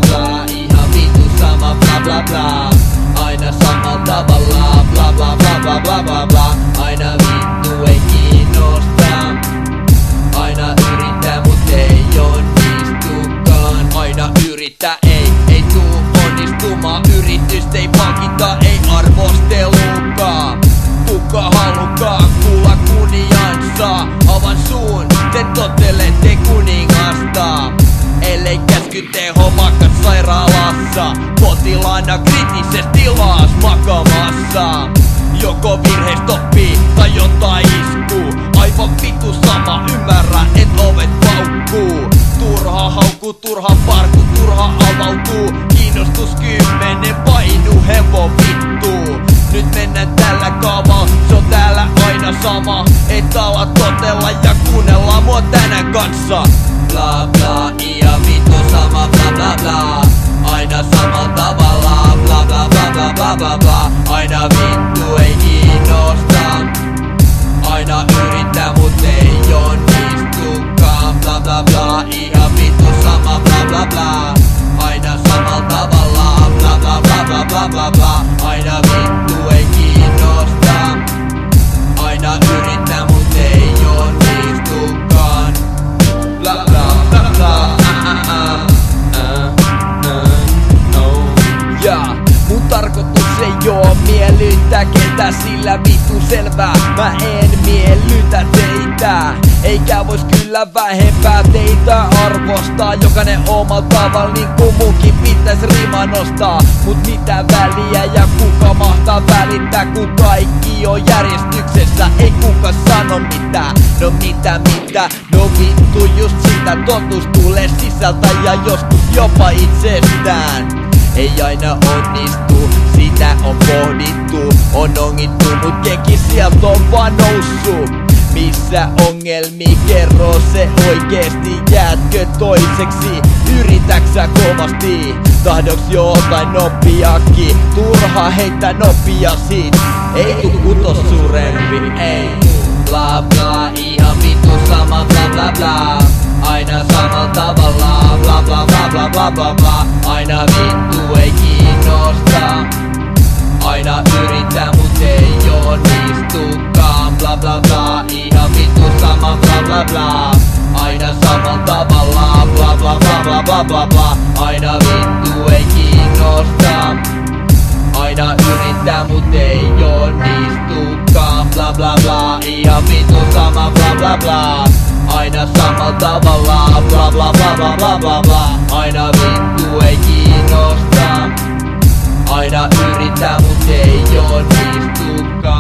bla, ihan vitu sama bla bla bla. Aina samalla tavalla bla bla bla bla bla bla bla. Aina vittu ei kiinnosta. Aina yrittää mut ei onnistukaan. Aina yrittää ei tuu onnistumaan. Yritystä ei palkita, ei arvostelukaan. Kuka halukaa kuulla kunniansa? Avan suun, te tottelette kuningasta. Ellei käsky teho makat sairaalassa. Potilaana kriittisesti laas makamassa. Joko virheistä oppii tai jotain iskuu. Aivan vitu sama, ymmärrä et ovet paukkuu. Turha haukku, turha parku, turha avautuu. Kiinnostus 10, painu hevo vittuu. Nyt mennään tällä kaavalla, se on täällä aina sama. Et ala totella ja kuunnella mua tänään kanssa. Bla bla, ihan vittu sama bla bla bla. Aina samalla tavalla bla bla bla bla bla bla bla. Aina vittu ei kiinnosta. Aina yrittää mut ei onnistukaan. Bla bla bla, ihan vittu sama bla bla bla. Aina samalla tavalla bla bla bla bla bla bla bla. Aina vittu ei kiinnosta. Aina yrittää mut ei onnistukaan. Bla bla bla bla. Mun tarkoitus ei oo miellyttää ketä, sillä vittu selvää mä en miellytä teitä. Eikä vois kyllä vähempää teitä arvostaa. Jokainen omalla tavalla niin kuin munkin pitäis rima nostaa. Mut mitä väliä ja kuka mahtaa välittää, kun kaikki on järjestyksessä. Ei kuka sano mitään, no mitä, no vittu just sitä. Totuus tulee sisältä ja joskus jopa itsestään. Ei aina onnistu, sitä on pohdittu. On ongittu, mut kenki sieltä on vaan noussut. Missä ongelmi, kerro se oikeesti. Jäätkö toiseksi, yritäksä kovasti? Tahdoks jotain nopeakin, turha heittää nopea sit. Ei tuu kutos suurempi, ei. Bla bla, ihan vittu sama bla bla bla. Aina samalla tavalla bla bla bla bla bla bla bla. Aina vittu ei kiinnosta. Aina yrittää mut ei onnistukaan. Bla bla bla, ihan vittu sama bla bla bla. Aina samalla tavalla bla bla bla bla bla bla bla. Aina vittu ei kiinnosta. Aina yrittää mut ei onnistukaan. Bla bla bla, ihan vittu sama bla bla bla. Aina samalla tavalla bla bla bla bla bla bla bla. Aina vittu ei kiinnosta. Aina yrittää mut ei onnistukaan.